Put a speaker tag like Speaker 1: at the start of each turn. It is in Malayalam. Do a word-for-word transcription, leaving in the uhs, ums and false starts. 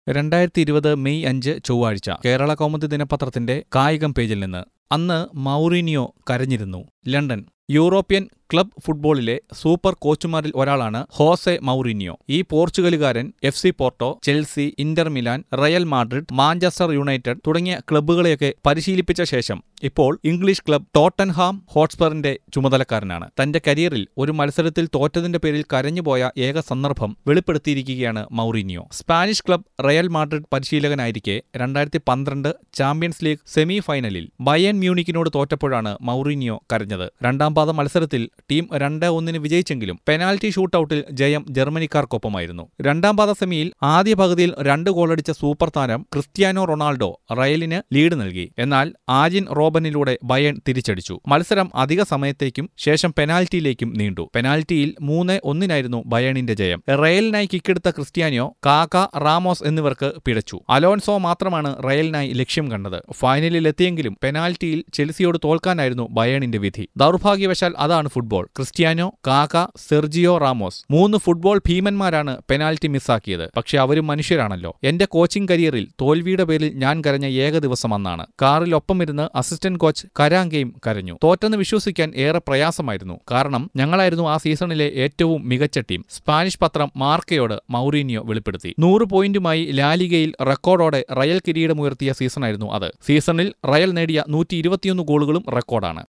Speaker 1: രണ്ടായിരത്തി ഇരുപത് മെയ് അഞ്ച് ചൊവ്വാഴ്ച കേരള കൗമുദി ദിനപത്രത്തിന്റെ കായികം പേജിൽ നിന്ന്. അന്ന് മൗറീനിയോ കരഞ്ഞിരുന്നു. ലണ്ടൻ. യൂറോപ്യൻ ക്ലബ് ഫുട്ബോളിലെ സൂപ്പർ കോച്ചുമാരിൽ ഒരാളാണ് ഹോസെ മൗറീനിയോ. ഈ പോർച്ചുഗലുകാരൻ F C Porto, Chelsea, Inter Milan, Real Madrid, Manchester United തുടങ്ങിയ ക്ലബ്ബുകളെയൊക്കെ പരിശീലിപ്പിച്ച ശേഷം ഇപ്പോൾ ഇംഗ്ലീഷ് ക്ലബ് ടോട്ടൻഹാം ഹോട്ട്സ്പറിന്റെ ചുമതലക്കാരനാണ്. തന്റെ കരിയറിൽ ഒരു മത്സരത്തിൽ തോറ്റതിന്റെ പേരിൽ കരഞ്ഞുപോയ ഏക സന്ദർഭം വെളിപ്പെടുത്തിയിരിക്കുകയാണ് Mourinho. Spanish club Real Madrid പരിശീലകനായിരിക്കെ രണ്ടായിരത്തി പന്ത്രണ്ട് ചാമ്പ്യൻസ് ലീഗ് സെമി ഫൈനലിൽ ബയേൺ മ്യൂണിക്കിനോട് തോറ്റപ്പോഴാണ് മൗറീനിയോ കരഞ്ഞത്. രണ്ടാം പാദ മത്സരത്തിൽ ടീം രണ്ട് ഒന്നിന് വിജയിച്ചെങ്കിലും പെനാൽറ്റി ഷൂട്ടൌട്ടിൽ ജയം ജർമ്മനിക്കാർക്കൊപ്പമായിരുന്നു. രണ്ടാം പാദ സെമിയിൽ ആദ്യ പകുതിയിൽ രണ്ട് ഗോളടിച്ച സൂപ്പർ താരം ക്രിസ്ത്യാനോ റൊണാൾഡോ റയലിന് ലീഡ് നൽകി. എന്നാൽ ആജിൻ റോബനിലൂടെ ബയേൺ തിരിച്ചടിച്ചു. മത്സരം അധിക സമയത്തേക്കും ശേഷം പെനാൽറ്റിയിലേക്കും നീണ്ടു. പെനാൽറ്റിയിൽ മൂന്ന് ഒന്നിനായിരുന്നു ബയേണിന്റെ ജയം. റയലിനായി കിക്കെടുത്ത ക്രിസ്ത്യാനോ, കാക്ക, റാമോസ് എന്നിവർക്ക് പിഴച്ചു. അലോൺസോ മാത്രമാണ് റയലിനായി ലക്ഷ്യം കണ്ടത്. ഫൈനലിൽ എത്തിയെങ്കിലും പെനാൽറ്റിയിൽ ചെൽസിയോട് തോൽക്കാനായിരുന്നു ബയേണിന്റെ വിധി. ദൗർഭാഗ്യവശാൽ അതാണ് football. Cristiano, Kaka, Sergio Ramos മൂന്ന് ഫുട്ബോൾ ഭീമന്മാരാണ് പെനാൽറ്റി മിസ്സാക്കിയത്. പക്ഷെ അവരും മനുഷ്യരാണല്ലോ. എന്റെ കോച്ചിംഗ് കരിയറിൽ തോൽവിയുടെ പേരിൽ ഞാൻ കരഞ്ഞ ഏക ദിവസം അന്നാണ്. കാറിൽ ഒപ്പമിരുന്ന് അസിസ്റ്റന്റ് കോച്ച് കരാങ്കയും കരഞ്ഞു. തോറ്റെന്ന് വിശ്വസിക്കാൻ ഏറെ പ്രയാസമായിരുന്നു. കാരണം ഞങ്ങളായിരുന്നു ആ സീസണിലെ ഏറ്റവും മികച്ച ടീം. സ്പാനിഷ് പത്രം മാർക്കയോട് മൗറീനിയോ വെളിപ്പെടുത്തി. നൂറ് പോയിന്റുമായി ലാലിഗയിൽ റെക്കോർഡോടെ റയൽ കിരീടമുയർത്തിയ സീസണായിരുന്നു അത്. സീസണിൽ റയൽ നേടിയ നൂറ്റി ഇരുപത്തിയൊന്ന് ഗോളുകളും റെക്കോർഡാണ്.